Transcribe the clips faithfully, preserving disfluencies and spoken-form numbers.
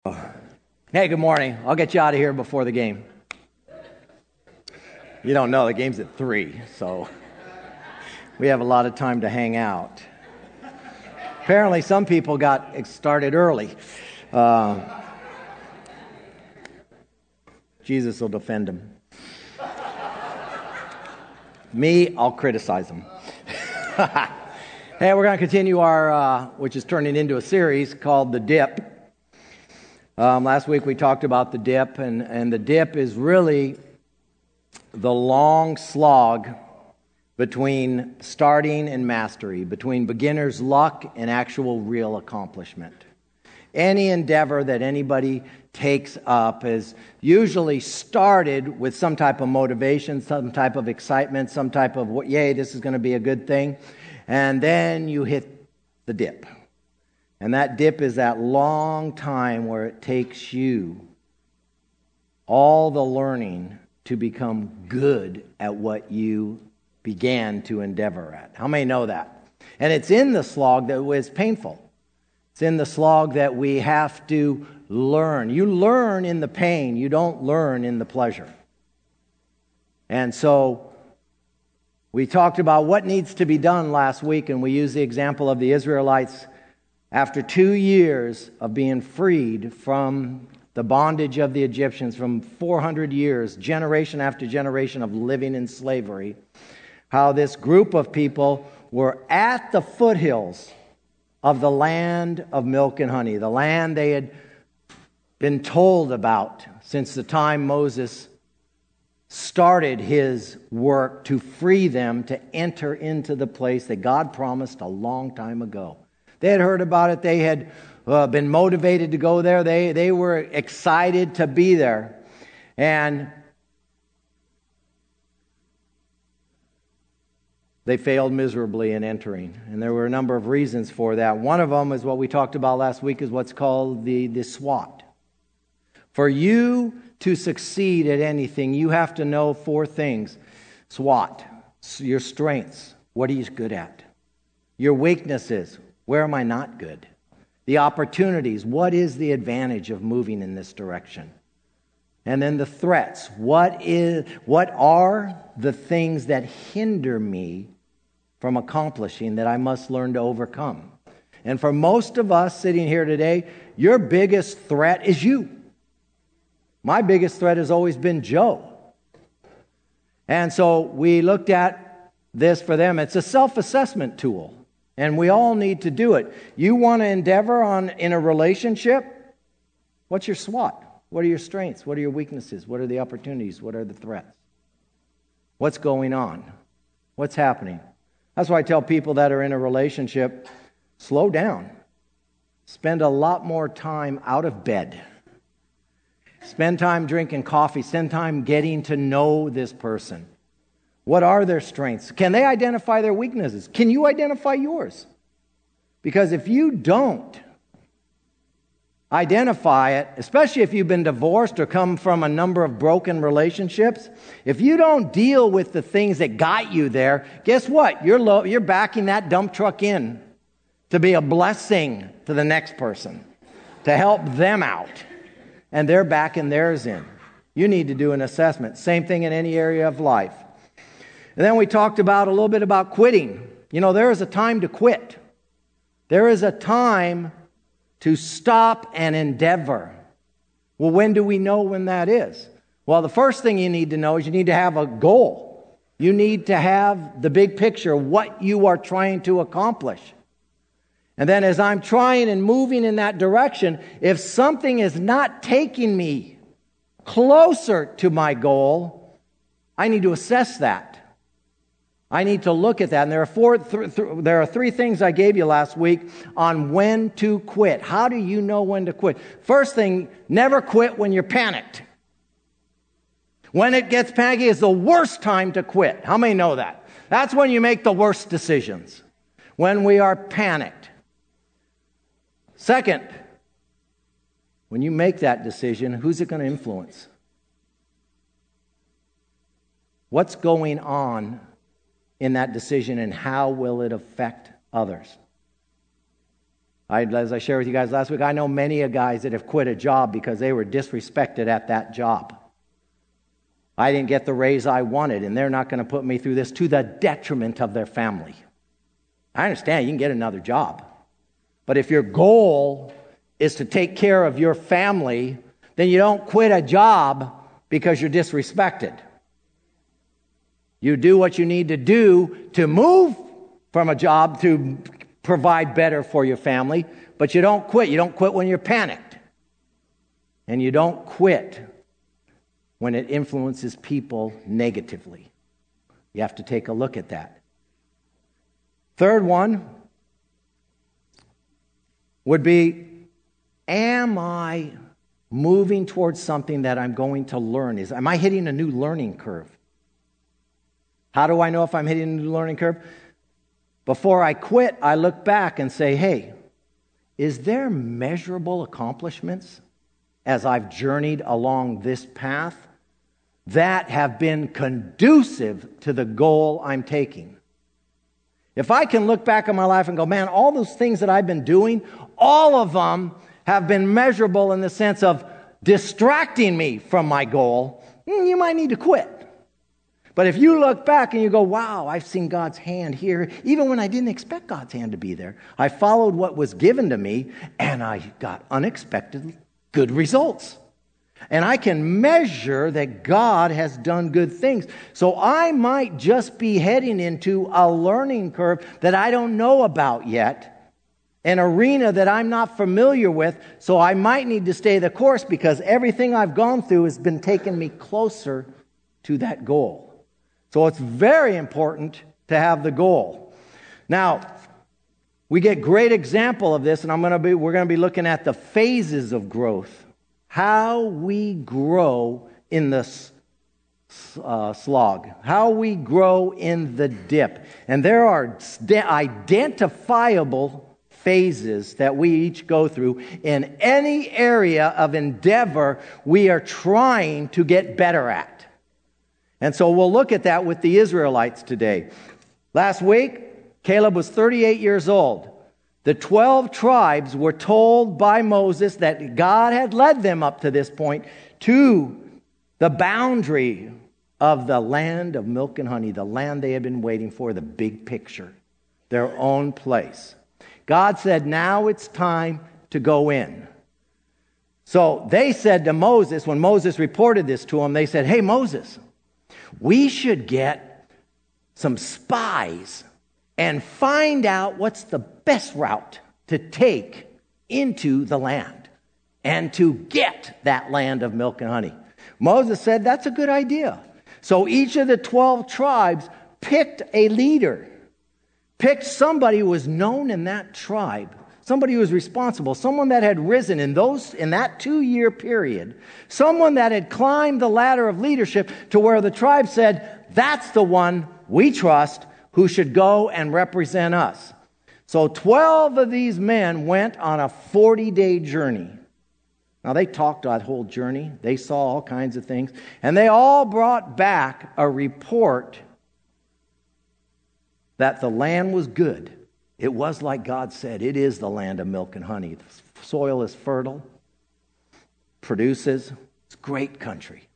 Hey, good morning. I'll get you out of here before the game. You don't know, the game's at three, so we have a lot of time to hang out. Apparently, some people got started early. Uh, Jesus will defend them. Me, I'll criticize them. Hey, we're going to continue our, uh, which is turning into a series called The Dip. Um, last week we talked about the dip, and, and the dip is really the long slog between starting and mastery, between beginner's luck and actual real accomplishment. Any endeavor that anybody takes up is usually started with some type of motivation, some type of excitement, some type of, yay, this is going to be a good thing, and then you hit the dip. And that dip is that long time where it takes you all the learning to become good at what you began to endeavor at. How many know that? And it's in the slog that is painful. It's in the slog that we have to learn. You learn in the pain. You don't learn in the pleasure. And so we talked about what needs to be done last week, and we used the example of the Israelites. After two years of being freed from the bondage of the Egyptians, from four hundred years, generation after generation of living in slavery, how this group of people were at the foothills of the land of milk and honey, the land they had been told about since the time Moses started his work to free them to enter into the place that God promised a long time ago. They had heard about it. They had uh, been motivated to go there. They, they were excited to be there. And they failed miserably in entering. And there were a number of reasons for that. One of them is what we talked about last week, is what's called the, the SWOT. For you to succeed at anything, you have to know four things. SWOT, your strengths. What are you good at? Your weaknesses. Where am I not good? The opportunities. What is the advantage of moving in this direction? And then the threats. What is, what are the things that hinder me from accomplishing that I must learn to overcome? And for most of us sitting here today, your biggest threat is you. My biggest threat has always been Joe. And so we looked at this for them. It's a self-assessment tool. And we all need to do it. You want to endeavor on in a relationship? What's your SWOT? What are your strengths? What are your weaknesses? What are the opportunities? What are the threats? What's going on? What's happening? That's why I tell people that are in a relationship, slow down. Spend a lot more time out of bed. Spend time drinking coffee. Spend time getting to know this person. What are their strengths? Can they identify their weaknesses? Can you identify yours? Because if you don't identify it, especially if you've been divorced or come from a number of broken relationships, if you don't deal with the things that got you there, guess what? You're low, you're backing that dump truck in to be a blessing to the next person, to help them out. And they're backing theirs in. You need to do an assessment. Same thing in any area of life. And then we talked about a little bit about quitting. You know, there is a time to quit. There is a time to stop and endeavor. Well, when do we know when that is? Well, the first thing you need to know is you need to have a goal. You need to have the big picture, what you are trying to accomplish. And then as I'm trying and moving in that direction, if something is not taking me closer to my goal, I need to assess that. I need to look at that. And there are four. Th- th- there are three things I gave you last week on when to quit. How do you know when to quit? First thing, never quit when you're panicked. When it gets panicky is the worst time to quit. How many know that? That's when you make the worst decisions. When we are panicked. Second, when you make that decision, who's it going to influence? What's going on in that decision, and how will it affect others? I, as I shared with you guys last week, I know many of guys that have quit a job because they were disrespected at that job. I didn't get the raise I wanted, and they're not going to put me through this to the detriment of their family. I understand you can get another job. But if your goal is to take care of your family, then you don't quit a job because you're disrespected. You do what you need to do to move from a job to provide better for your family, but you don't quit. You don't quit when you're panicked. And you don't quit when it influences people negatively. You have to take a look at that. Third one would be, am I moving towards something that I'm going to learn? Is, am I hitting a new learning curve? How do I know if I'm hitting a new learning curve? Before I quit, I look back and say, hey, is there measurable accomplishments as I've journeyed along this path that have been conducive to the goal I'm taking? If I can look back on my life and go, man, all those things that I've been doing, all of them have been measurable in the sense of distracting me from my goal, you might need to quit. But if you look back and you go, wow, I've seen God's hand here, even when I didn't expect God's hand to be there. I followed what was given to me, and I got unexpected good results. And I can measure that God has done good things. So I might just be heading into a learning curve that I don't know about yet, an arena that I'm not familiar with, so I might need to stay the course because everything I've gone through has been taking me closer to that goal. So it's very important to have the goal. Now, we get great example of this, and I'm going to be we're going to be looking at the phases of growth. How we grow in the uh, slog. How we grow in the dip. And there are identifiable phases that we each go through in any area of endeavor we are trying to get better at. And so we'll look at that with the Israelites today. Last week, Caleb was thirty-eight years old. The twelve tribes were told by Moses that God had led them up to this point to the boundary of the land of milk and honey, the land they had been waiting for, the big picture, their own place. God said, now it's time to go in. So they said to Moses, when Moses reported this to him, they said, hey, Moses, we should get some spies and find out what's the best route to take into the land and to get that land of milk and honey. Moses said, that's a good idea. So each of the twelve tribes picked a leader, picked somebody who was known in that tribe, somebody who was responsible, someone that had risen in those in that two-year period, someone that had climbed the ladder of leadership to where the tribe said, that's the one we trust who should go and represent us. So twelve of these men went on a forty-day journey. Now they talked that whole journey. They saw all kinds of things. And they all brought back a report that the land was good. It was like God said, it is the land of milk and honey. The soil is fertile, produces, it's a great country.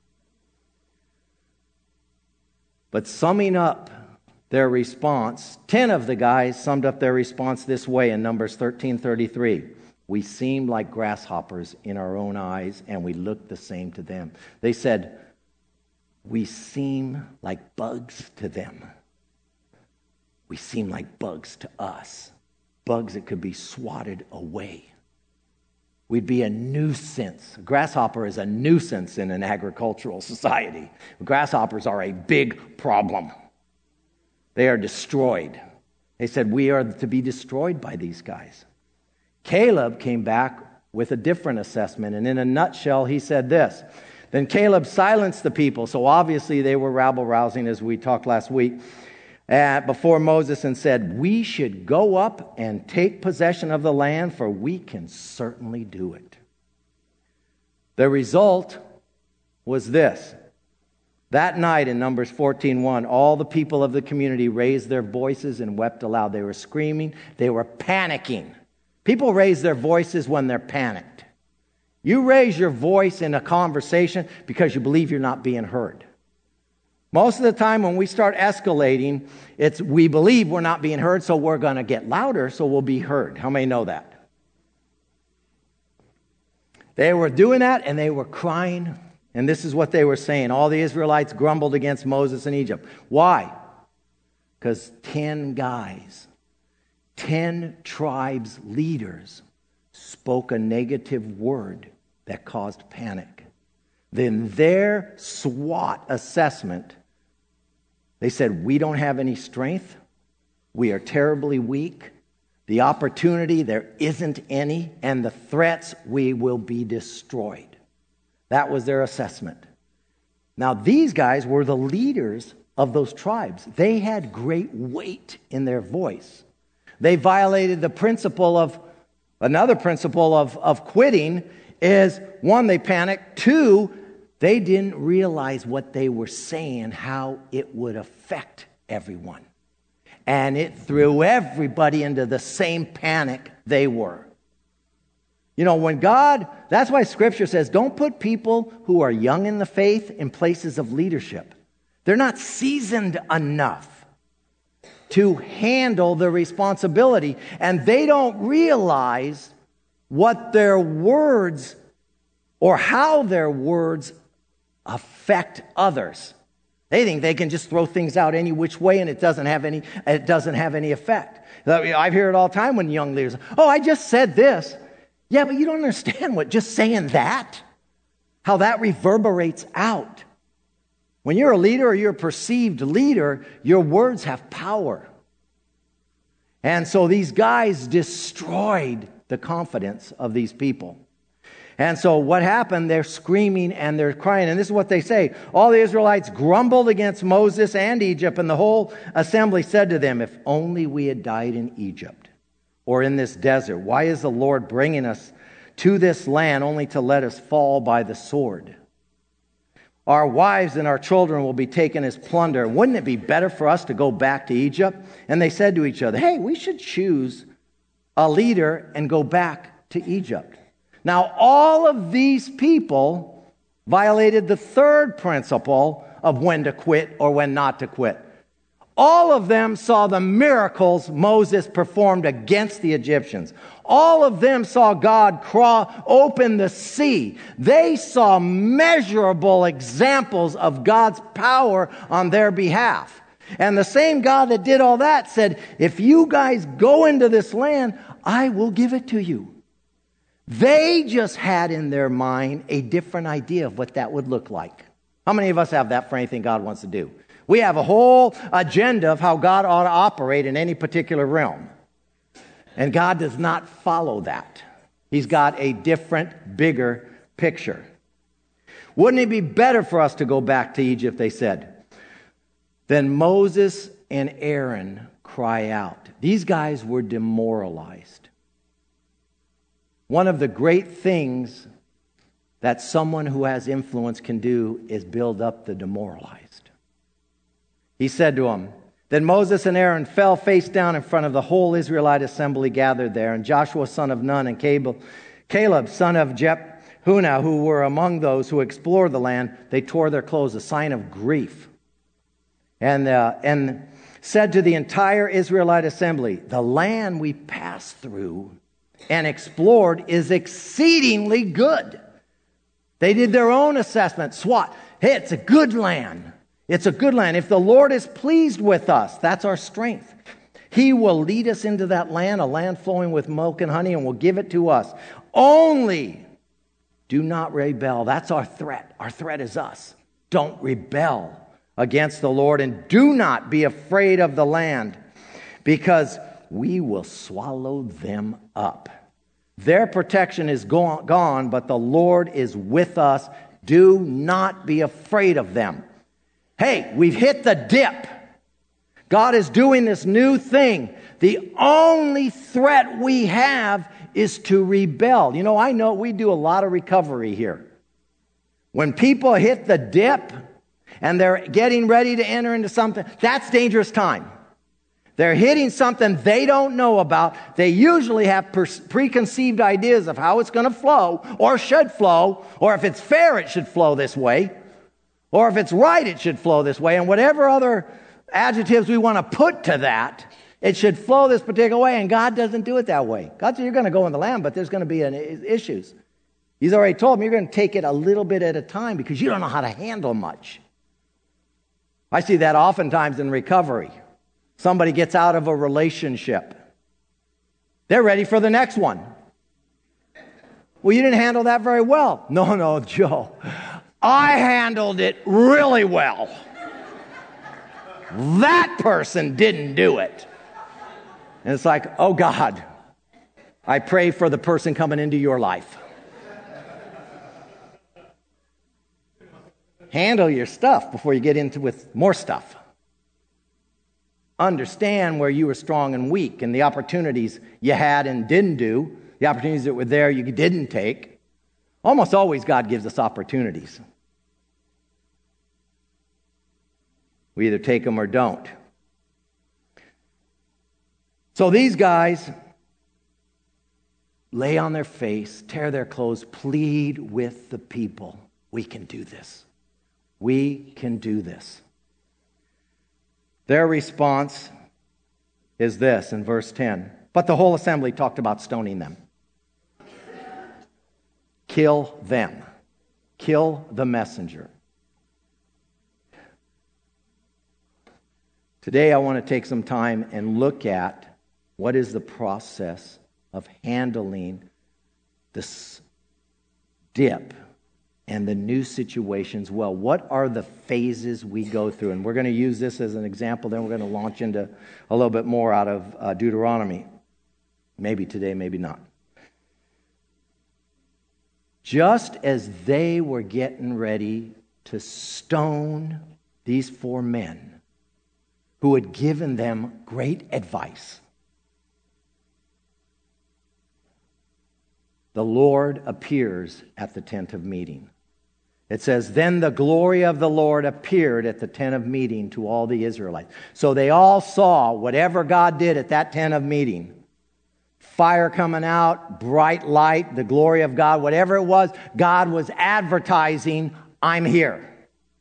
But summing up their response, ten of the guys summed up their response this way in Numbers thirteen thirty-three. We seemed like grasshoppers in our own eyes, and we looked the same to them. They said, we seem like bugs to them. We seem like bugs to us. Bugs that could be swatted away. We'd be a nuisance. A grasshopper is a nuisance in an agricultural society. Grasshoppers are a big problem. They are destroyed. They said, we are to be destroyed by these guys. Caleb came back with a different assessment, and in a nutshell, he said this. Then Caleb silenced the people, so obviously they were rabble-rousing, as we talked last week, uh, before Moses, and said, we should go up and take possession of the land, for we can certainly do it. The result was this. That night in Numbers fourteen one, all the people of the community raised their voices and wept aloud. They were screaming. They were panicking. People raise their voices when they're panicked. You raise your voice in a conversation because you believe you're not being heard. Most of the time when we start escalating, it's we believe we're not being heard, so we're going to get louder so we'll be heard. How many know that? They were doing that and they were crying. And this is what they were saying. All the Israelites grumbled against Moses in Egypt. Why? Because ten guys, ten tribes leaders spoke a negative word that caused panic. Then their SWOT assessment, they said, we don't have any strength. We are terribly weak. The opportunity, there isn't any. And the threats, we will be destroyed. That was their assessment. Now, these guys were the leaders of those tribes. They had great weight in their voice. They violated the principle of, another principle of, of quitting is, one, they panicked. Two, they didn't realize what they were saying, how it would affect everyone. And it threw everybody into the same panic they were. You know, when God, that's why Scripture says, don't put people who are young in the faith in places of leadership. They're not seasoned enough to handle the responsibility. And they don't realize what their words or how their words affect others. They think they can just throw things out any which way and it doesn't have any, it doesn't have any effect. I hear it all the time when young leaders, oh, I just said this. Yeah, but you don't understand what just saying that, how that reverberates out. When you're a leader or you're a perceived leader, your words have power. And so these guys destroyed the confidence of these people. And so what happened? They're screaming and they're crying. And this is what they say. All the Israelites grumbled against Moses and Egypt, and the whole assembly said to them, if only we had died in Egypt or in this desert. Why is the Lord bringing us to this land only to let us fall by the sword? Our wives and our children will be taken as plunder. Wouldn't it be better for us to go back to Egypt? And they said to each other, hey, we should choose a leader and go back to Egypt. Now, all of these people violated the third principle of when to quit or when not to quit. All of them saw the miracles Moses performed against the Egyptians. All of them saw God crawl, open the sea. They saw measurable examples of God's power on their behalf. And the same God that did all that said, if you guys go into this land, I will give it to you. They just had in their mind a different idea of what that would look like. How many of us have that for anything God wants to do? We have a whole agenda of how God ought to operate in any particular realm. And God does not follow that. He's got a different, bigger picture. Wouldn't it be better for us to go back to Egypt, they said. Then Moses and Aaron cry out. These guys were demoralized. One of the great things that someone who has influence can do is build up the demoralized. He said to them, then Moses and Aaron fell face down in front of the whole Israelite assembly gathered there. And Joshua, son of Nun, and Caleb, Caleb son of Jephunneh, who were among those who explored the land, they tore their clothes, a sign of grief. And, uh, and said to the entire Israelite assembly, the land we passed through and explored is exceedingly good. They did their own assessment. SWOT. Hey, it's a good land. It's a good land. If the Lord is pleased with us, that's our strength. He will lead us into that land, a land flowing with milk and honey, and will give it to us. Only do not rebel. That's our threat. Our threat is us. Don't rebel against the Lord, and do not be afraid of the land, because we will swallow them up. Their protection is gone, but the Lord is with us. Do not be afraid of them. Hey, we've hit the dip. God is doing this new thing. The only threat we have is to rebel. You know, I know we do a lot of recovery here. When people hit the dip and they're getting ready to enter into something, that's dangerous time. They're hitting something they don't know about. They usually have per- preconceived ideas of how it's going to flow or should flow, or if it's fair, it should flow this way, or if it's right, it should flow this way. And whatever other adjectives we want to put to that, it should flow this particular way. And God doesn't do it that way. God said, you're going to go in the land, but there's going to be an, issues. He's already told them you're going to take it a little bit at a time because you don't know how to handle much. I see that oftentimes in recovery. Somebody gets out of a relationship. They're ready for the next one. Well, you didn't handle that very well. No, no, Joe. I handled it really well. That person didn't do it. And it's like, oh God, I pray for the person coming into your life. Handle your stuff before you get into with more stuff. Understand where you were strong and weak and the opportunities you had and didn't do, the opportunities that were there you didn't take. Almost always God gives us opportunities. We either take them or don't. So these guys lay on their face, tear their clothes, plead with the people. We can do this. We can do this. Their response is this in verse ten. But the whole assembly talked about stoning them. Kill them. Kill the messenger. Today I want to take some time and look at what is the process of handling this dip and the new situations well. What are the phases we go through? And we're going to use this as an example, then we're going to launch into a little bit more out of uh, Deuteronomy. Maybe today, maybe not. Just as they were getting ready to stone these four men who had given them great advice, the Lord appears at the tent of meeting. It says, then the glory of the Lord appeared at the tent of meeting to all the Israelites. So they all saw whatever God did at that tent of meeting. Fire coming out, bright light, the glory of God, whatever it was, God was advertising, I'm here.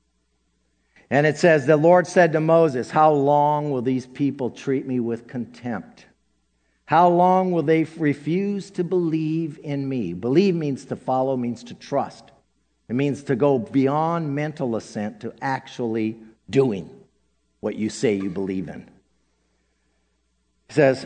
And it says, the Lord said to Moses, how long will these people treat me with contempt? How long will they refuse to believe in me? Believe means to follow, means to trust. It means to go beyond mental assent to actually doing what you say you believe in. It says,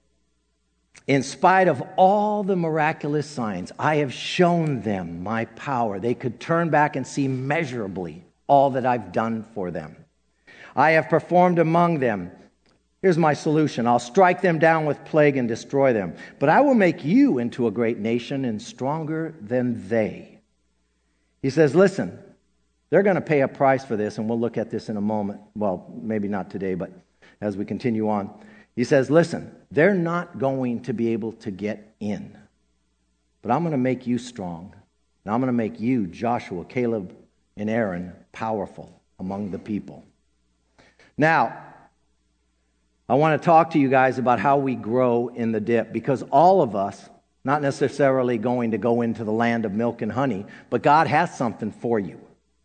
in spite of all the miraculous signs, I have shown them my power. They could turn back and see measurably all that I've done for them. I have performed among them. Here's my solution. I'll strike them down with plague and destroy them. But I will make you into a great nation and stronger than they. He says, listen, they're going to pay a price for this, and we'll look at this in a moment. Well, maybe not today, but as we continue on. He says, listen, they're not going to be able to get in. But I'm going to make you strong. And I'm going to make you, Joshua, Caleb, and Aaron, powerful among the people. Now, I want to talk to you guys about how we grow in the dip, because all of us, not necessarily going to go into the land of milk and honey, but God has something for you.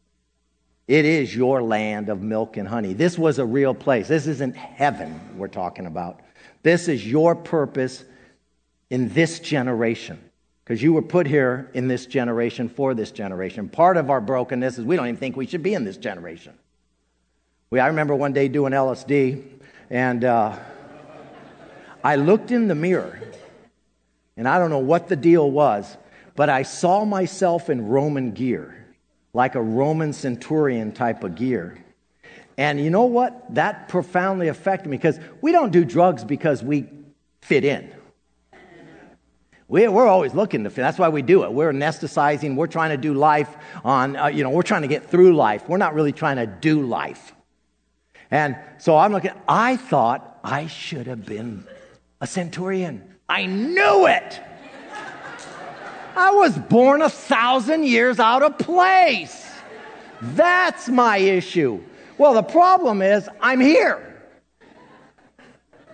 It is your land of milk and honey. This was a real place. This isn't heaven we're talking about. This is your purpose in this generation, because you were put here in this generation for this generation. Part of our brokenness is we don't even think we should be in this generation. We, I remember one day doing L S D, and uh, I looked in the mirror, and I don't know what the deal was, but I saw myself in Roman gear, like a Roman centurion type of gear. And you know what? That profoundly affected me, because we don't do drugs because we fit in. We, we're always looking to fit. That's why we do it. We're anesthetizing. We're trying to do life on, uh, you know, we're trying to get through life. We're not really trying to do life. And so I'm looking, I thought I should have been a centurion. I knew it. I was born a thousand years out of place. That's my issue. Well, the problem is I'm here.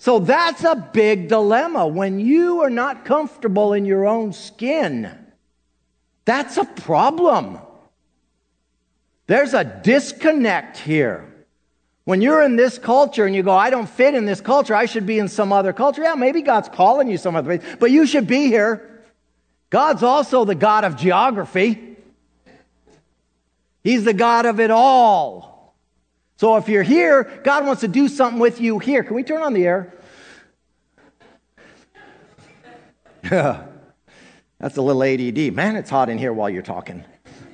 So that's a big dilemma. When you are not comfortable in your own skin, that's a problem. There's a disconnect here. When you're in this culture and you go, I don't fit in this culture, I should be in some other culture. Yeah, maybe God's calling you some other place, but you should be here. God's also the God of geography. He's the God of it all. So if you're here, God wants to do something with you here. Can we turn on the air? Yeah. That's a little A D D. Man, it's hot in here while you're talking.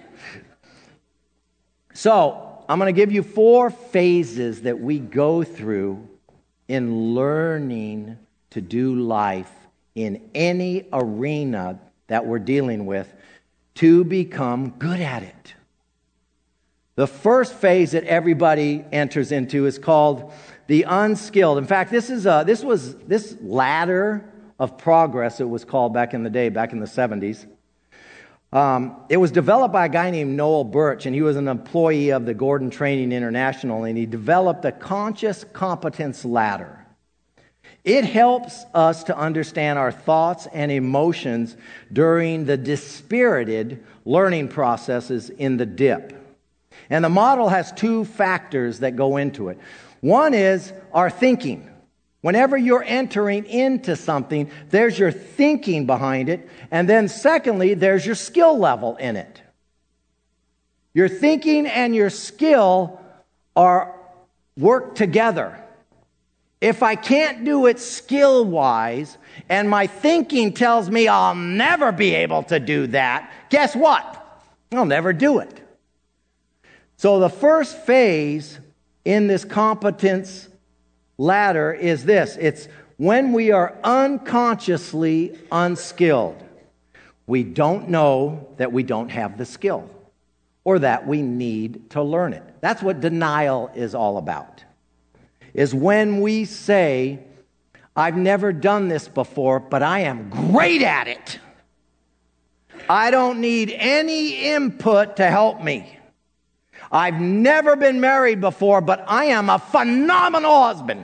So, I'm going to give you four phases that we go through in learning to do life in any arena that we're dealing with to become good at it. The first phase that everybody enters into is called the unskilled. In fact, this is a, this was this ladder of progress, it was called back in the day, back in the seventies. Um, it was developed by a guy named Noel Birch, and he was an employee of the Gordon Training International, and he developed the Conscious Competence Ladder. It helps us to understand our thoughts and emotions during the dispirited learning processes in the dip. And the model has two factors that go into it. One is our thinking. Whenever you're entering into something, there's your thinking behind it. And then secondly, there's your skill level in it. Your thinking and your skill are work together. If I can't do it skill-wise, and my thinking tells me I'll never be able to do that, guess what? I'll never do it. So the first phase in this competence ladder is this. It's when we are unconsciously unskilled. We don't know that we don't have the skill or that we need to learn it. That's what denial is all about. Is when we say, I've never done this before, but I am great at it. I don't need any input to help me. I've never been married before, but I am a phenomenal husband.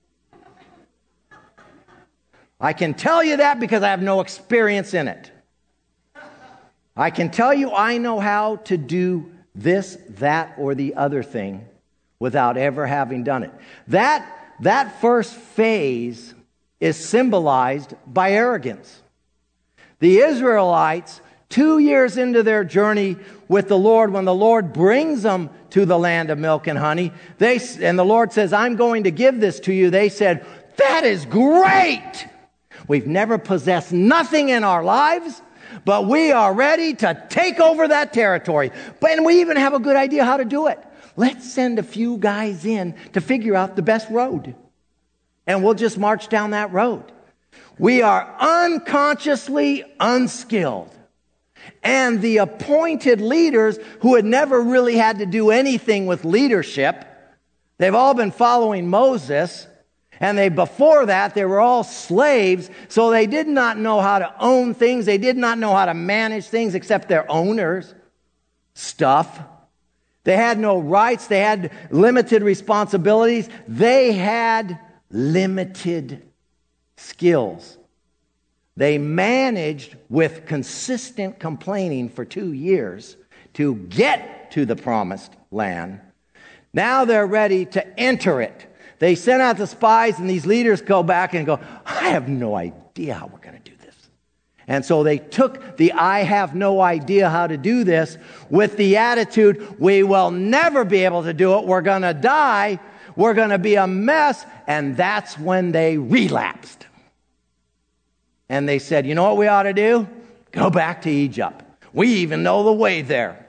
I can tell you that because I have no experience in it. I can tell you I know how to do this, that, or the other thing without ever having done it. That, that first phase is symbolized by arrogance. The Israelites, two years into their journey with the Lord, when the Lord brings them to the land of milk and honey, they and the Lord says, I'm going to give this to you. They said, that is great. We've never possessed nothing in our lives, but we are ready to take over that territory. But and we even have a good idea how to do it. Let's send a few guys in to figure out the best road. And we'll just march down that road. We are unconsciously unskilled. And the appointed leaders who had never really had to do anything with leadership, they've all been following Moses. And they, before that, they were all slaves. So they did not know how to own things. They did not know how to manage things except their owners' stuff. They had no rights. They had limited responsibilities. They had limited skills. They managed with consistent complaining for two years to get to the promised land. Now they're ready to enter it. They sent out the spies, and these leaders go back and go, I have no idea how we're going to do this. And so they took the I have no idea how to do this with the attitude, we will never be able to do it. We're going to die. We're going to be a mess. And that's when they relapsed. And they said, you know what we ought to do? Go back to Egypt. We even know the way there.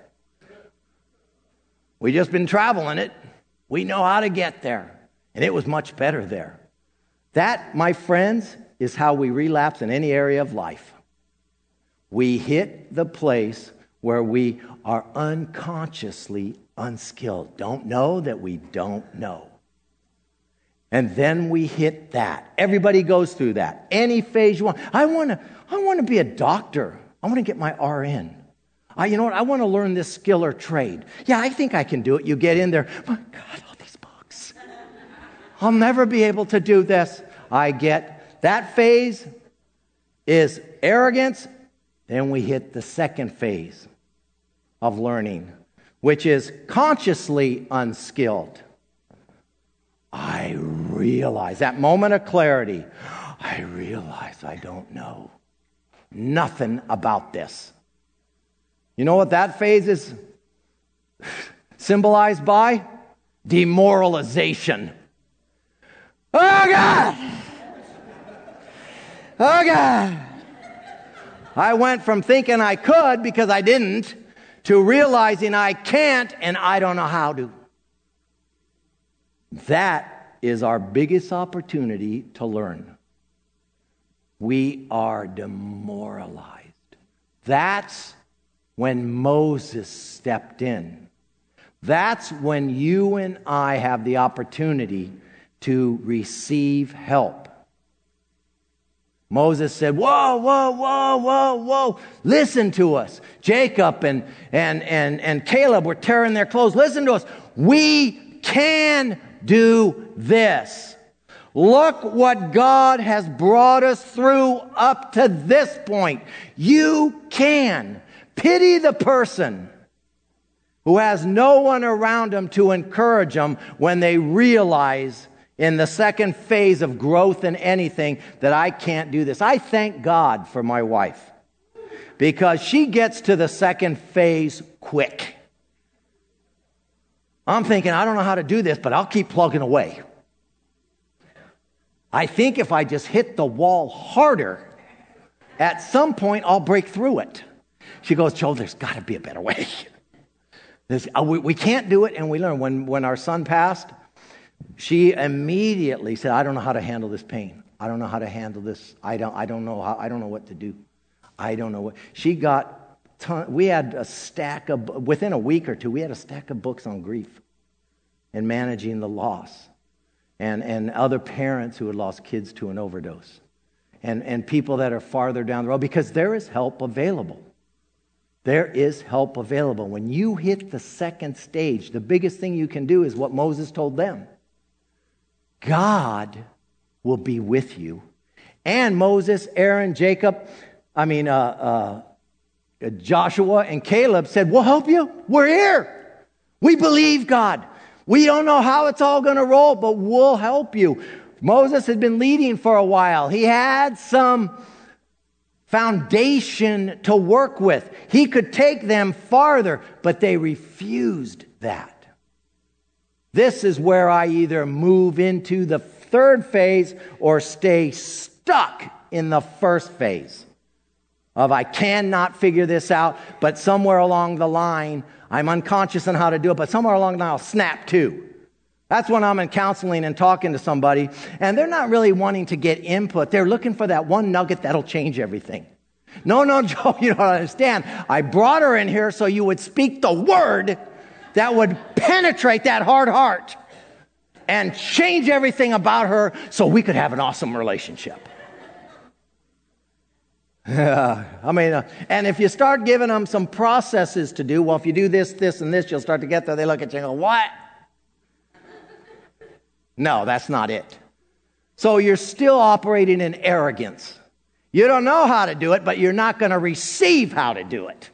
We've just been traveling it. We know how to get there. And it was much better there. That, my friends, is how we relapse in any area of life. We hit the place where we are unconsciously unskilled. Don't know that we don't know. And then we hit that. Everybody goes through that. Any phase you want. I want to I want to be a doctor. I want to get my R N. I, you know what? I want to learn this skill or trade. Yeah, I think I can do it. You get in there. My God, all these books. I'll never be able to do this. I get that phase is arrogance. Then we hit the second phase of learning, which is consciously unskilled. I realize, that moment of clarity, I realize I don't know nothing about this. You know what that phase is symbolized by? Demoralization. Oh God! Oh God! I went from thinking I could because I didn't to realizing I can't and I don't know how to. That is our biggest opportunity to learn. We are demoralized. That's when Moses stepped in. That's when you and I have the opportunity to receive help. Moses said, whoa, whoa, whoa, whoa, whoa. Listen to us. Jacob and, and, and, and Caleb were tearing their clothes. Listen to us. We can do this. Look what God has brought us through up to this point. You can. Pity the person who has no one around them to encourage them when they realize in the second phase of growth in anything that I can't do this. I thank God for my wife because she gets to the second phase quick. I'm thinking, I don't know how to do this, but I'll keep plugging away. I think if I just hit the wall harder, at some point I'll break through it. She goes, Joe, there's got to be a better way. uh, we, we can't do it, and we learn. When, when our son passed, she immediately said, I don't know how to handle this pain. I don't know how to handle this. I don't, I don't know how, I don't know what to do. I don't know what. She got, ton, we had a stack of, within a week or two, we had a stack of books on grief and managing the loss. And, and other parents who had lost kids to an overdose. And, and people that are farther down the road, because there is help available. There is help available. When you hit the second stage, the biggest thing you can do is what Moses told them. God will be with you. And Moses, Aaron, Jacob, I mean, uh, uh, Joshua and Caleb said, we'll help you. We're here. We believe God. We don't know how it's all going to roll, but we'll help you. Moses had been leading for a while. He had some foundation to work with. He could take them farther, but they refused that. This is where I either move into the third phase or stay stuck in the first phase of I cannot figure this out, but somewhere along the line, I'm unconscious on how to do it, but somewhere along the line, I'll snap to. That's when I'm in counseling and talking to somebody, and they're not really wanting to get input. They're looking for that one nugget that'll change everything. No, no, Joe, you don't understand. I brought her in here so you would speak the word that would penetrate that hard heart and change everything about her so we could have an awesome relationship. Yeah, I mean, uh, and if you start giving them some processes to do, well, if you do this, this, and this, you'll start to get there. They look at you and go, what? No, that's not it. So you're still operating in arrogance. You don't know how to do it, but you're not going to receive how to do it.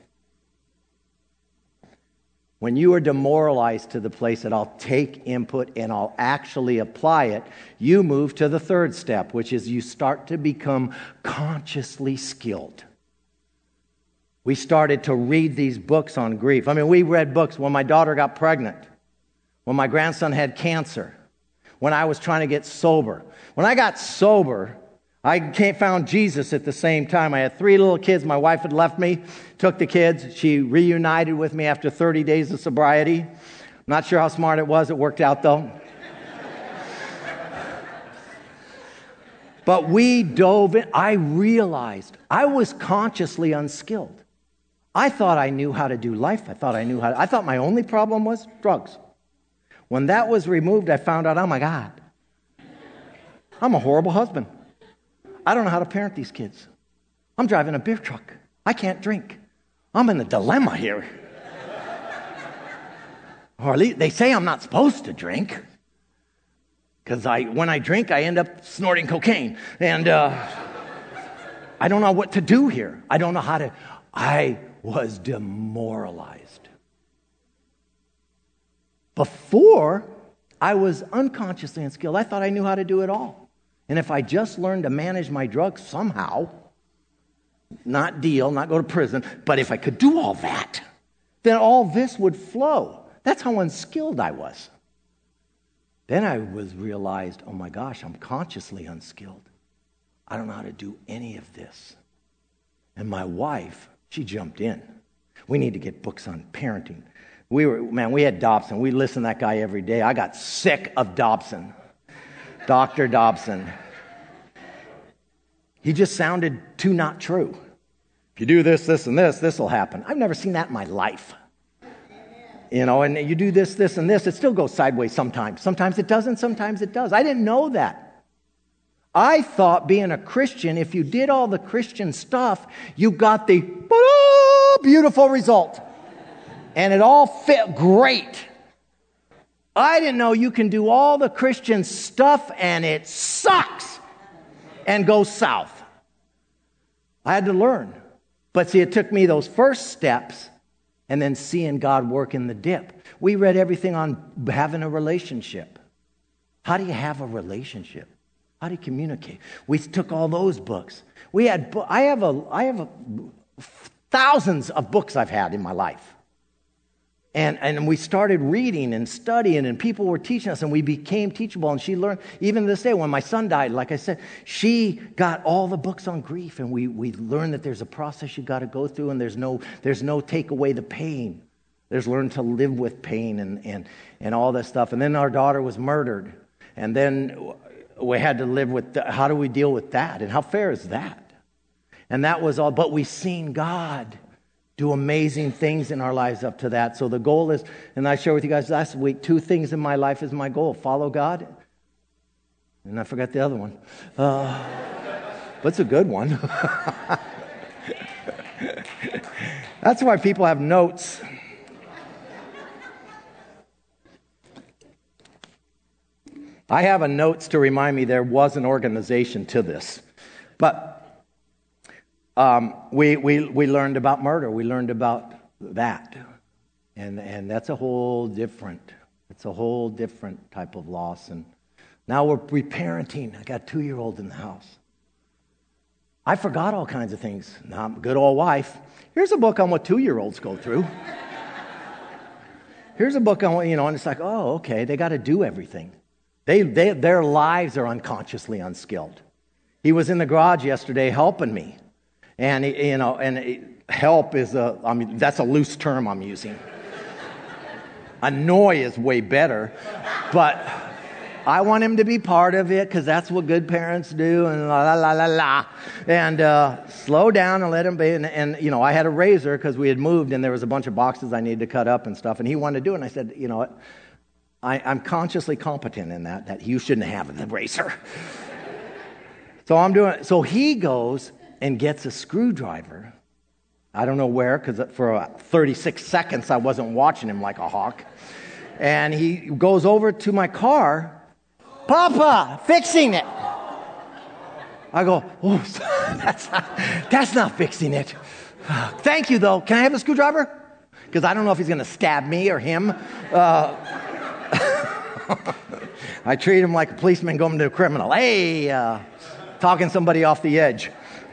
When you are demoralized to the place that I'll take input and I'll actually apply it, you move to the third step, which is you start to become consciously skilled. We started to read these books on grief. I mean, we read books when my daughter got pregnant, when my grandson had cancer, when I was trying to get sober. When I got sober, I came, found Jesus at the same time. I had three little kids. My wife had left me, took the kids. She reunited with me after thirty days of sobriety. I'm not sure how smart it was. It worked out, though. But we dove in. I realized I was consciously unskilled. I thought I knew how to do life. I thought I knew how to, I thought my only problem was drugs. When that was removed, I found out, oh my God, I'm a horrible husband. I don't know how to parent these kids. I'm driving a beer truck. I can't drink. I'm in a dilemma here. Or at least they say I'm not supposed to drink. Because I, when I drink, I end up snorting cocaine. And uh, I don't know what to do here. I don't know how to. I was demoralized. Before, I was unconsciously unskilled. I thought I knew how to do it all. And if I just learned to manage my drugs somehow, not deal, not go to prison, but if I could do all that, then all this would flow. That's how unskilled I was. Then I was realized, oh my gosh, I'm consciously unskilled. I don't know how to do any of this. And my wife, she jumped in. We need to get books on parenting. We were, man, we had Dobson. We listened to that guy every day. I got sick of Dobson. Doctor Dobson. He just sounded too not true. If you do this, this, and this, this will happen. I've never seen that in my life. You know, and you do this, this, and this, it still goes sideways sometimes. Sometimes it doesn't, sometimes it does. I didn't know that. I thought being a Christian, if you did all the Christian stuff, you got the beautiful result. And it all fit great. I didn't know you can do all the Christian stuff and it sucks and goes south. I had to learn. But see, it took me those first steps and then seeing God work in the dip. We read everything on having a relationship. How do you have a relationship? How do you communicate? We took all those books. We had. I have a. I have a, thousands of books I've had in my life. And and we started reading and studying, and people were teaching us, and we became teachable. And she learned, even to this day, when my son died, like I said, she got all the books on grief, and we we learned that there's a process you got to go through, and there's no there's no take away the pain. There's learn to live with pain and and and all this stuff. And then our daughter was murdered, and then we had to live with the, how do we deal with that, and how fair is that? And that was all. But we've seen God do amazing things in our lives up to that. So the goal is, and I shared with you guys last week, two things in my life is my goal. Follow God. And I forgot the other one. Uh, but it's a good one. That's why people have notes. I have a notes to remind me there was an organization to this. But Um, we, we we learned about murder. We learned about that. And and that's a whole different, it's a whole different type of loss. And now we're reparenting. I got a two-year-old in the house. I forgot all kinds of things. Now I'm a good old wife. Here's a book on what two-year-olds go through. Here's a book on what, you know, and it's like, oh, okay, they got to do everything. They, they Their lives are unconsciously unskilled. He was in the garage yesterday helping me. And, you know, and help is a, I mean, that's a loose term I'm using. Annoy is way better. But I want him to be part of it because that's what good parents do and la, la, la, la, la. And uh, slow down and let him be. And, and, you know, I had a razor because we had moved and there was a bunch of boxes I needed to cut up and stuff. And he wanted to do it. And I said, you know what, I, I'm consciously competent in that, that you shouldn't have the razor. So I'm doing it. So he goes and gets a screwdriver. I don't know where, because for thirty-six seconds I wasn't watching him like a hawk. And he goes over to my car. Papa, fixing it. I go, oh, that's not, that's not fixing it. Thank you, though. Can I have the screwdriver? Because I don't know if he's going to stab me or him. Uh, I treat him like a policeman going to a criminal. Hey, uh, talking somebody off the edge.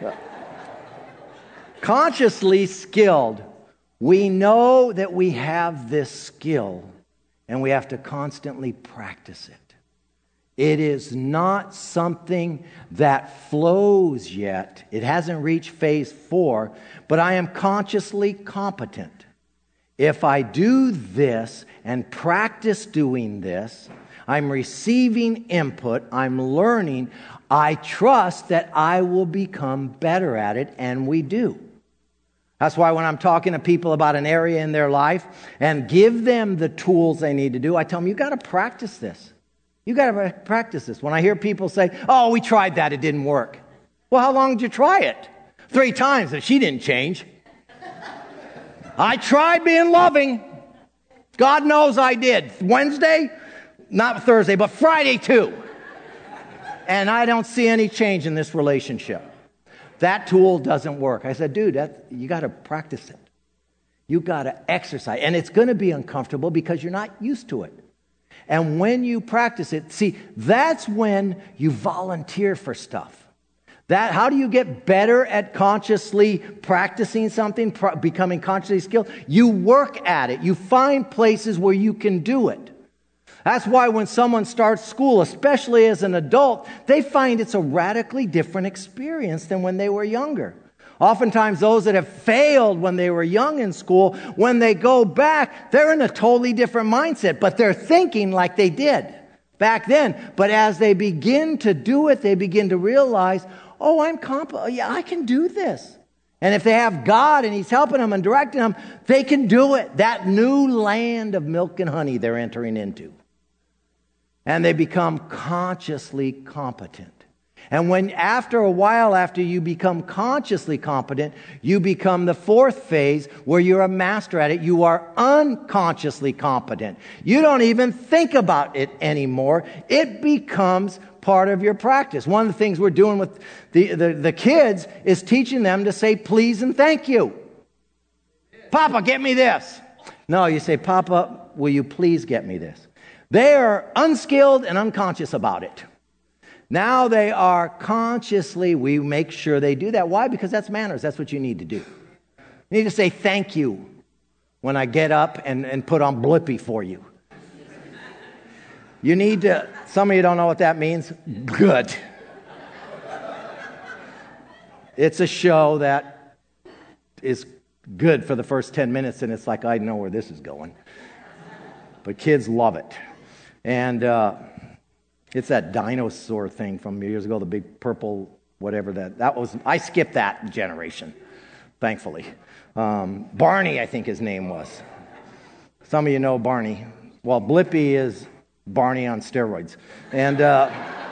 Consciously skilled. We know that we have this skill and we have to constantly practice it. It is not something that flows yet. It hasn't reached phase four, but I am consciously competent. If I do this and practice doing this, I'm receiving input, I'm learning, I trust that I will become better at it, and we do. That's why when I'm talking to people about an area in their life and give them the tools they need to do, I tell them, you got to practice this. You got to practice this. When I hear people say, oh, we tried that, it didn't work. Well, how long did you try it? Three times, and she didn't change. I tried being loving. God knows I did. Wednesday, not Thursday, but Friday too. and I don't see any change in this relationship. That tool doesn't work. I said, dude, that, you got to practice it. You got to exercise. And it's going to be uncomfortable because you're not used to it. And when you practice it, see, that's when you volunteer for stuff. That, how do you get better at consciously practicing something, pr- becoming consciously skilled? You work at it. You find places where you can do it. That's why when someone starts school, especially as an adult, they find it's a radically different experience than when they were younger. Oftentimes those that have failed when they were young in school, when they go back, they're in a totally different mindset, but they're thinking like they did back then. But as they begin to do it, they begin to realize, oh, I'm comp- yeah, I can do this. And if they have God and He's helping them and directing them, they can do it. That new land of milk and honey they're entering into. And they become consciously competent. And when after a while, after you become consciously competent, you become the fourth phase where you're a master at it. You are unconsciously competent. You don't even think about it anymore. It becomes part of your practice. One of the things we're doing with the, the, the kids is teaching them to say please and thank you. Papa, get me this. No, you say, Papa, will you please get me this? They are unskilled and unconscious about it. Now they are consciously, we make sure they do that. Why? Because that's manners. That's what you need to do. You need to say thank you when I get up and, and put on Blippi for you. You need to, some of you don't know what that means. Good. It's a show that is good for the first ten minutes, and it's like, I know where this is going. But kids love it. And uh, it's that dinosaur thing from years ago, the big purple, whatever that. That was, I skipped that generation, thankfully. Um, Barney, I think his name was. Some of you know Barney. Well, Blippi is Barney on steroids. And uh,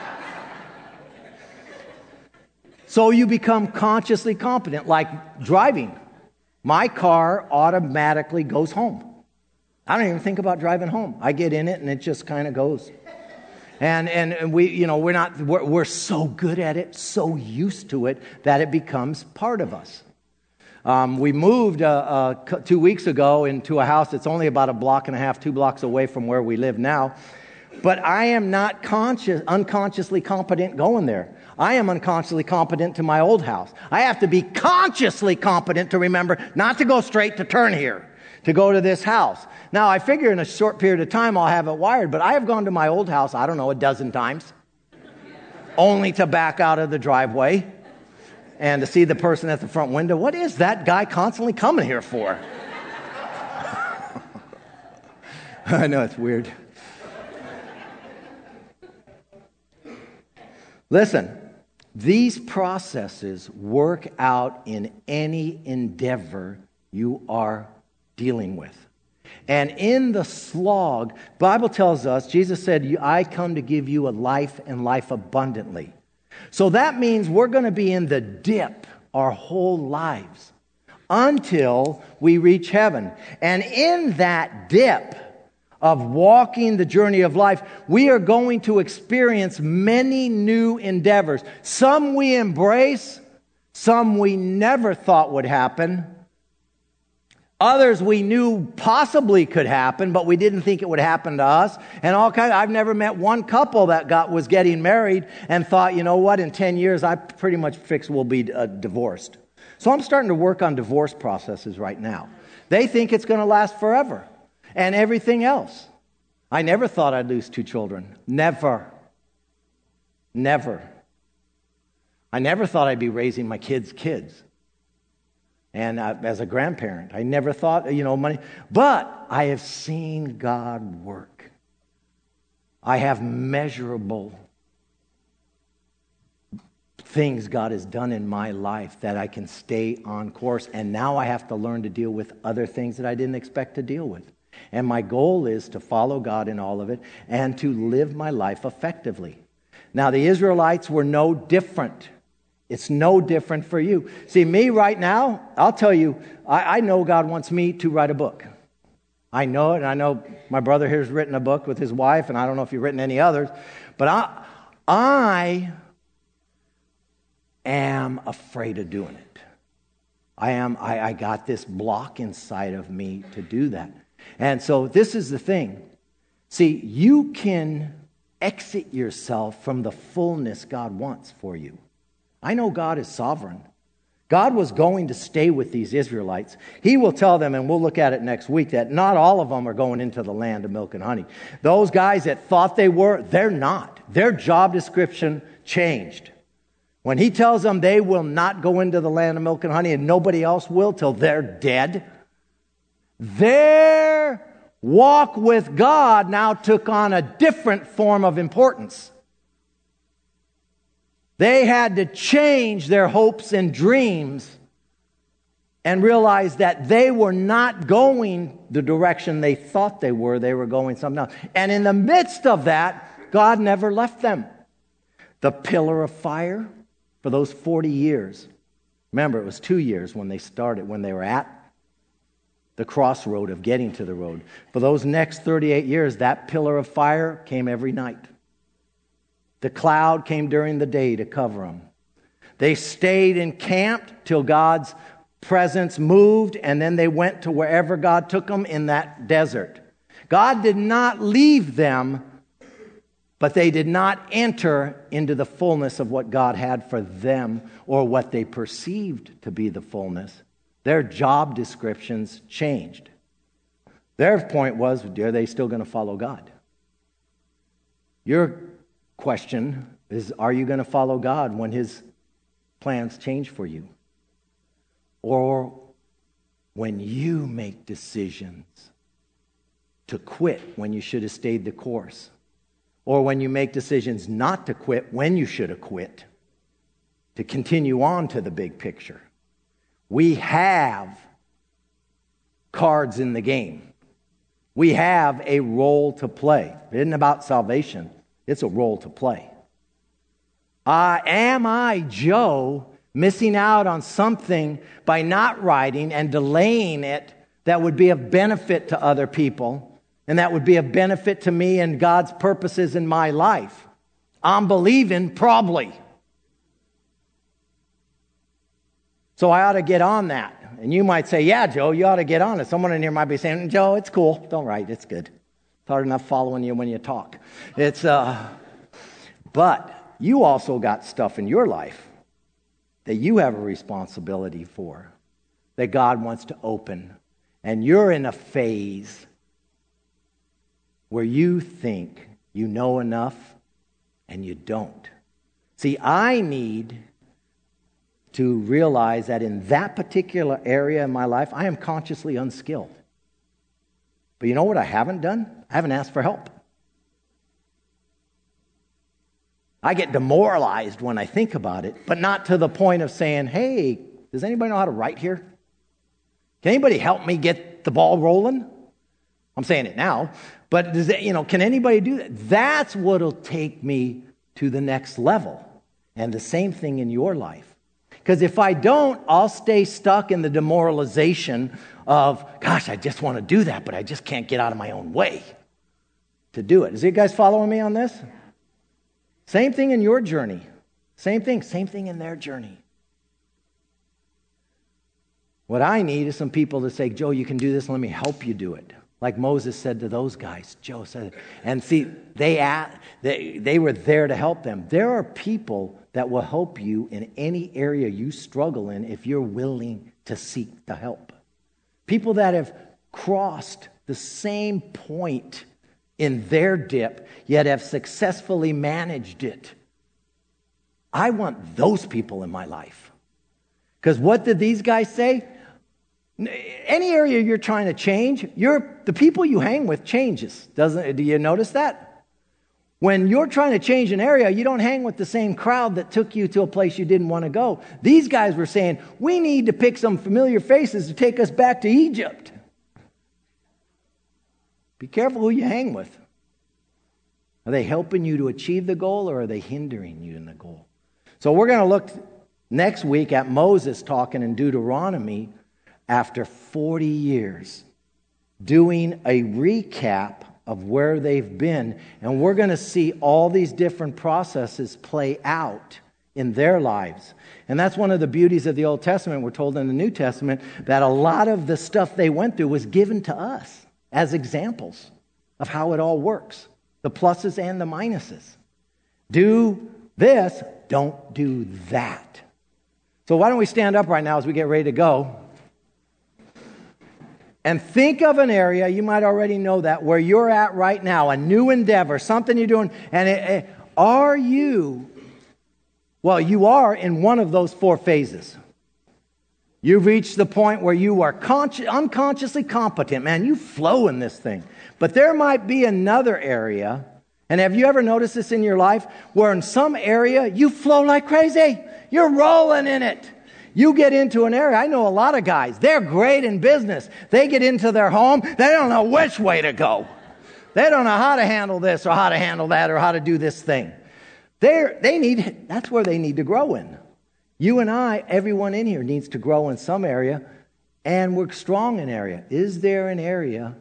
so you become consciously competent, like driving. My car automatically goes home. I don't even think about driving home. I get in it and it just kind of goes. And and we, you know, we're not, we're, we're so good at it, so used to it, that it becomes part of us. Um, we moved uh, uh, two weeks ago into a house that's only about a block and a half, two blocks away from where we live now. But I am not conscious, unconsciously competent going there. I am unconsciously competent to my old house. I have to be consciously competent to remember not to go straight, to turn here, to go to this house. Now, I figure in a short period of time I'll have it wired, but I have gone to my old house, I don't know, a dozen times, only to back out of the driveway and to see the person at the front window. What is that guy constantly coming here for? I know, it's weird. Listen, these processes work out in any endeavor you are dealing with. And in the slog, the Bible tells us, Jesus said, I come to give you a life and life abundantly. So that means we're going to be in the dip our whole lives until we reach heaven. And in that dip of walking the journey of life, we are going to experience many new endeavors. Some we embrace, some we never thought would happen. Others we knew possibly could happen, but we didn't think it would happen to us. And all kind of, I've never met one couple that got was getting married and thought, you know what, in ten years, I pretty much fixed will be uh, divorced. So I'm starting to work on divorce processes right now. They think it's going to last forever. And everything else. I never thought I'd lose two children. Never. Never. I never thought I'd be raising my kids' kids. And uh, as a grandparent, I never thought, you know, money. But I have seen God work. I have measurable things God has done in my life that I can stay on course. And now I have to learn to deal with other things that I didn't expect to deal with. And my goal is to follow God in all of it and to live my life effectively. Now, the Israelites were no different. It's no different for you. See, me right now, I'll tell you, I, I know God wants me to write a book. I know it, and I know my brother here has written a book with his wife, and I don't know if you've written any others, but I, I am afraid of doing it. I am, I, I got this block inside of me to do that. And so this is the thing. See, you can exit yourself from the fullness God wants for you. I know God is sovereign. God was going to stay with these Israelites. He will tell them, and we'll look at it next week, that not all of them are going into the land of milk and honey. Those guys that thought they were, they're not. Their job description changed. When he tells them they will not go into the land of milk and honey and nobody else will till they're dead, their walk with God now took on a different form of importance. They had to change their hopes and dreams and realize that they were not going the direction they thought they were. They were going something else. And in the midst of that, God never left them. The pillar of fire for those forty years. Remember, it was two years when they started, when they were at the crossroad of getting to the road. For those next thirty-eight years, that pillar of fire came every night. The cloud came during the day to cover them. They stayed encamped till God's presence moved, and then they went to wherever God took them in that desert. God did not leave them, but they did not enter into the fullness of what God had for them or what they perceived to be the fullness. Their job descriptions changed. Their point was, are they still going to follow God? Your question is, are you going to follow God when His plans change for you? Or when you make decisions to quit when you should have stayed the course? Or when you make decisions not to quit when you should have quit, to continue on to the big picture? We have cards in the game. We have a role to play. It isn't about salvation. It's a role to play. Uh, am I, Joe, missing out on something by not writing and delaying it that would be of benefit to other people? And that would be a benefit to me and God's purposes in my life? I'm believing probably. So I ought to get on that. And you might say, yeah, Joe, you ought to get on it. Someone in here might be saying, Joe, it's cool. Don't write. It's good. It's hard enough following you when you talk. It's, uh, but you also got stuff in your life that you have a responsibility for, that God wants to open. And you're in a phase where you think you know enough and you don't. See, I need to realize that in that particular area in my life, I am consciously unskilled. But you know what I haven't done? I haven't asked for help. I get demoralized when I think about it, but not to the point of saying, hey, does anybody know how to write here? Can anybody help me get the ball rolling? I'm saying it now. But does it, you know, can anybody do that? That's what'll take me to the next level. And the same thing in your life. Because if I don't, I'll stay stuck in the demoralization of, gosh, I just want to do that, but I just can't get out of my own way to do it. Is you guys following me on this? Same thing in your journey. Same thing. Same thing in their journey. What I need is some people to say, Joe, you can do this. Let me help you do it. Like Moses said to those guys, Joe said, and see, they, they, they were there to help them. There are people that will help you in any area you struggle in if you're willing to seek the help. People that have crossed the same point in their dip, yet have successfully managed it. I want those people in my life. Because what did these guys say? Any area you're trying to change, you're, the people you hang with changes. Doesn't, do you notice that? When you're trying to change an area, you don't hang with the same crowd that took you to a place you didn't want to go. These guys were saying, we need to pick some familiar faces to take us back to Egypt. Be careful who you hang with. Are they helping you to achieve the goal, or are they hindering you in the goal? So we're going to look next week at Moses talking in Deuteronomy after forty years, doing a recap of where they've been. And we're going to see all these different processes play out in their lives. And that's one of the beauties of the Old Testament. We're told in the New Testament that a lot of the stuff they went through was given to us as examples of how it all works. The pluses and the minuses. Do this, don't do that. So why don't we stand up right now as we get ready to go? And think of an area, you might already know that, where you're at right now, a new endeavor, something you're doing. And it, it, are you, well, you are in one of those four phases. You've reached the point where you are consci- unconsciously competent. Man, you flow in this thing. But there might be another area, and have you ever noticed this in your life, where in some area you flow like crazy? You're rolling in it. You get into an area, I know a lot of guys, they're great in business. They get into their home, they don't know which way to go. They don't know how to handle this or how to handle that or how to do this thing. They're, they need, that's where they need to grow in. You and I, everyone in here needs to grow in some area, and we're strong in area. Is there an area,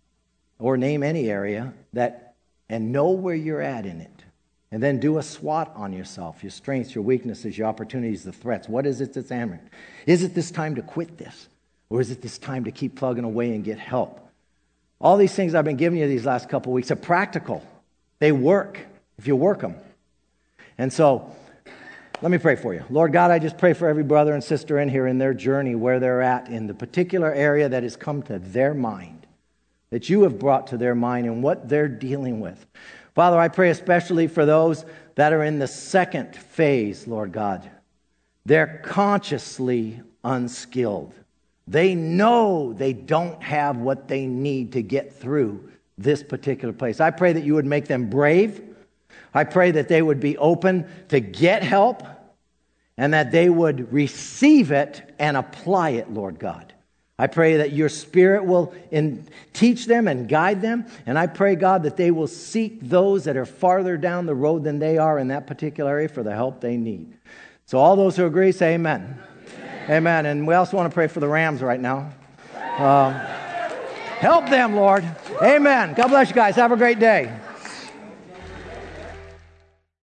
or name any area, that, and know where you're at in it? And then do a SWOT on yourself, your strengths, your weaknesses, your opportunities, the threats. What is it that's hammering? Is it this time to quit this? Or is it this time to keep plugging away and get help? All these things I've been giving you these last couple of weeks are practical. They work if you work them. And so, let me pray for you. Lord God, I just pray for every brother and sister in here in their journey, where they're at, in the particular area that has come to their mind, that you have brought to their mind and what they're dealing with. Father, I pray especially for those that are in the second phase, Lord God. They're consciously unskilled. They know they don't have what they need to get through this particular place. I pray that you would make them brave. I pray that they would be open to get help and that they would receive it and apply it, Lord God. I pray that your Spirit will in, teach them and guide them. And I pray, God, that they will seek those that are farther down the road than they are in that particular area for the help they need. So all those who agree, say amen. Amen. Amen. And we also want to pray for the Rams right now. Um, help them, Lord. Amen. God bless you guys. Have a great day.